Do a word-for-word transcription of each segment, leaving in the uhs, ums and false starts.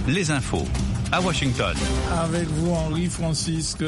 les infos à Washington. Avec vous, Henri Francisque,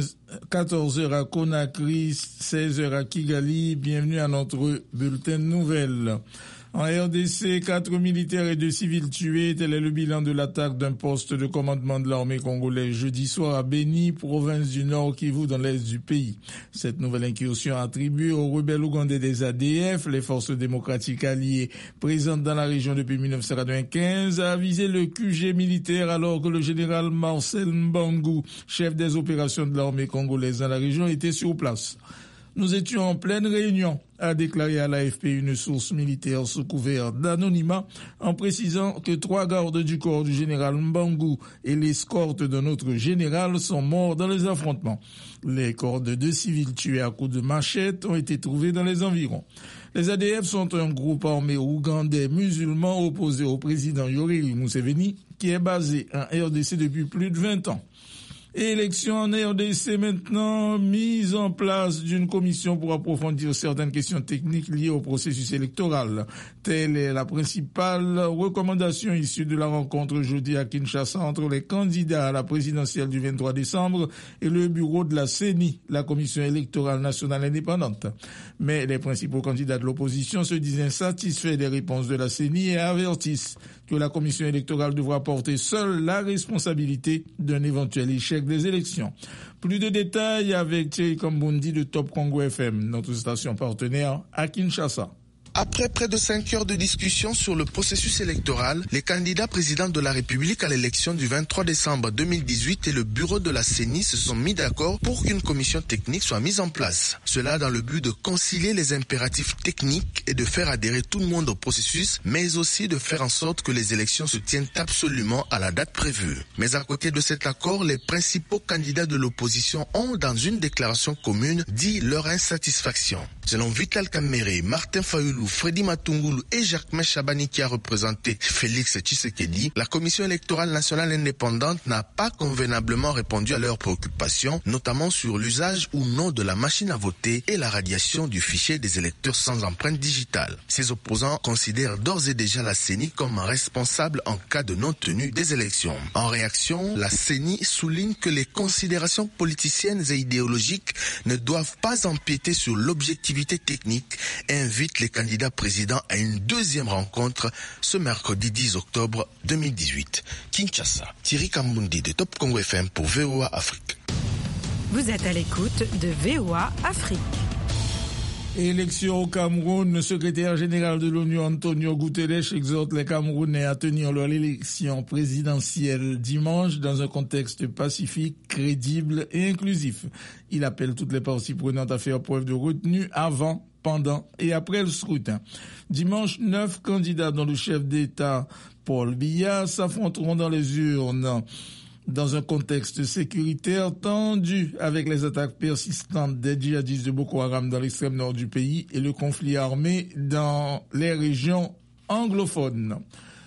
quatorze heures à Conakry, seize heures à Kigali. Bienvenue à notre bulletin de nouvelles. En R D C, quatre militaires et deux civils tués. Tel est le bilan de l'attaque d'un poste de commandement de l'armée congolaise jeudi soir à Beni, province du Nord Kivu, dans l'est du pays. Cette nouvelle incursion attribuée aux rebelles ougandais des A D F, les forces démocratiques alliées présentes dans la région depuis mille neuf cent quatre-vingt-quinze, a visé le Q G militaire alors que le général Marcel Mbangu, chef des opérations de l'armée congolaise dans la région, était sur place. Nous étions en pleine réunion, a déclaré à l'A F P une source militaire sous couvert d'anonymat, en précisant que trois gardes du corps du général Mbangu et l'escorte de notre général sont morts dans les affrontements. Les corps de deux civils tués à coups de machette ont été trouvés dans les environs. Les A D F sont un groupe armé ougandais musulman opposé au président Yoweri Museveni, qui est basé en R D C depuis plus de vingt ans. Élection en R D C maintenant, mise en place d'une commission pour approfondir certaines questions techniques liées au processus électoral. Telle est la principale recommandation issue de la rencontre jeudi à Kinshasa entre les candidats à la présidentielle du vingt-trois décembre et le bureau de la C E N I, la Commission électorale nationale indépendante. Mais les principaux candidats de l'opposition se disent insatisfaits des réponses de la C E N I et avertissent que la Commission électorale devra porter seule la responsabilité d'un éventuel échec des élections. Plus de détails avec Thierry Kambundi de Top Congo F M, notre station partenaire à Kinshasa. Après près de cinq heures de discussion sur le processus électoral, les candidats présidents de la République à l'élection du vingt-trois décembre deux mille dix-huit et le bureau de la C E N I se sont mis d'accord pour qu'une commission technique soit mise en place. Cela dans le but de concilier les impératifs techniques et de faire adhérer tout le monde au processus, mais aussi de faire en sorte que les élections se tiennent absolument à la date prévue. Mais à côté de cet accord, les principaux candidats de l'opposition ont, dans une déclaration commune, dit leur insatisfaction. Selon Vital Kamerhe, Martin Fayulu, Freddy Matungulu et Jacques Chabani qui a représenté Félix Tshisekedi, la Commission électorale nationale indépendante n'a pas convenablement répondu à leurs préoccupations, notamment sur l'usage ou non de la machine à voter et la radiation du fichier des électeurs sans empreinte digitale. Ces opposants considèrent d'ores et déjà la C E N I comme responsable en cas de non-tenue des élections. En réaction, la C E N I souligne que les considérations politiciennes et idéologiques ne doivent pas empiéter sur l'objectivité technique et invite les candidats présidents à une deuxième rencontre ce mercredi dix octobre deux mille dix-huit. Kinshasa, Thierry Kambundi de Top Congo F M pour V O A Afrique. Vous êtes à l'écoute de V O A Afrique. Élection au Cameroun, le secrétaire général de l'ONU Antonio Guterres exhorte les Camerounais à tenir leur élection présidentielle dimanche dans un contexte pacifique, crédible et inclusif. Il appelle toutes les parties prenantes à faire preuve de retenue avant, pendant et après le scrutin. Dimanche, neuf candidats dont le chef d'État Paul Biya s'affronteront dans les urnes. Dans un contexte sécuritaire tendu avec les attaques persistantes des djihadistes de Boko Haram dans l'extrême nord du pays et le conflit armé dans les régions anglophones.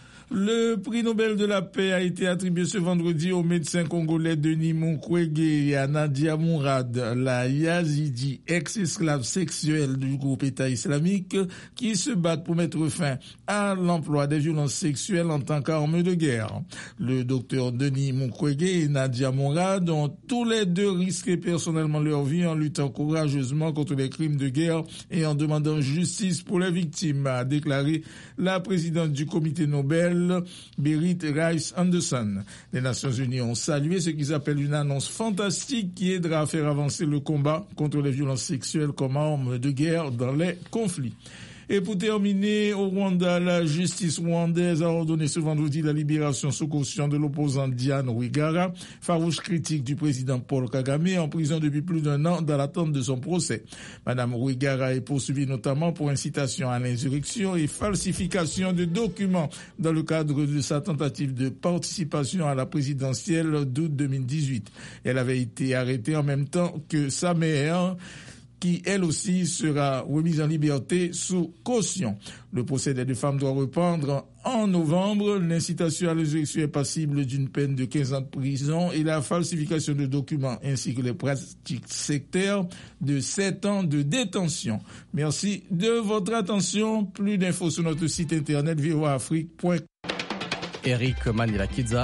Le prix Nobel de la paix a été attribué ce vendredi au médecin congolais Denis Mukwege et à Nadia Mourad, la Yazidi, ex-esclave sexuelle du groupe État islamique, qui se battent pour mettre fin à l'emploi des violences sexuelles en tant qu'arme de guerre. Le docteur Denis Mukwege et Nadia Mourad ont tous les deux risqué personnellement leur vie en luttant courageusement contre les crimes de guerre et en demandant justice pour les victimes, a déclaré la présidente du comité Nobel, Berit Reiss-Anderson. Les Nations Unies ont salué ce qu'ils appellent une annonce fantastique qui aidera à faire avancer le combat contre les violences sexuelles comme arme de guerre dans les conflits. Et pour terminer, au Rwanda, la justice rwandaise a ordonné ce vendredi la libération sous caution de l'opposante Diane Rwigara, farouche critique du président Paul Kagame, en prison depuis plus d'un an dans l'attente de son procès. Madame Rwigara est poursuivie notamment pour incitation à l'insurrection et falsification de documents dans le cadre de sa tentative de participation à la présidentielle d'août deux mille dix-huit. Elle avait été arrêtée en même temps que sa mère, qui, elle aussi, sera remise en liberté sous caution. Le procès des deux femmes doit reprendre en novembre. L'incitation à l'insurrection est passible d'une peine de quinze ans de prison et la falsification de documents ainsi que les pratiques sectaires de sept ans de détention. Merci de votre attention. Plus d'infos sur notre site internet v o a afrique point com. Eric Manilakidza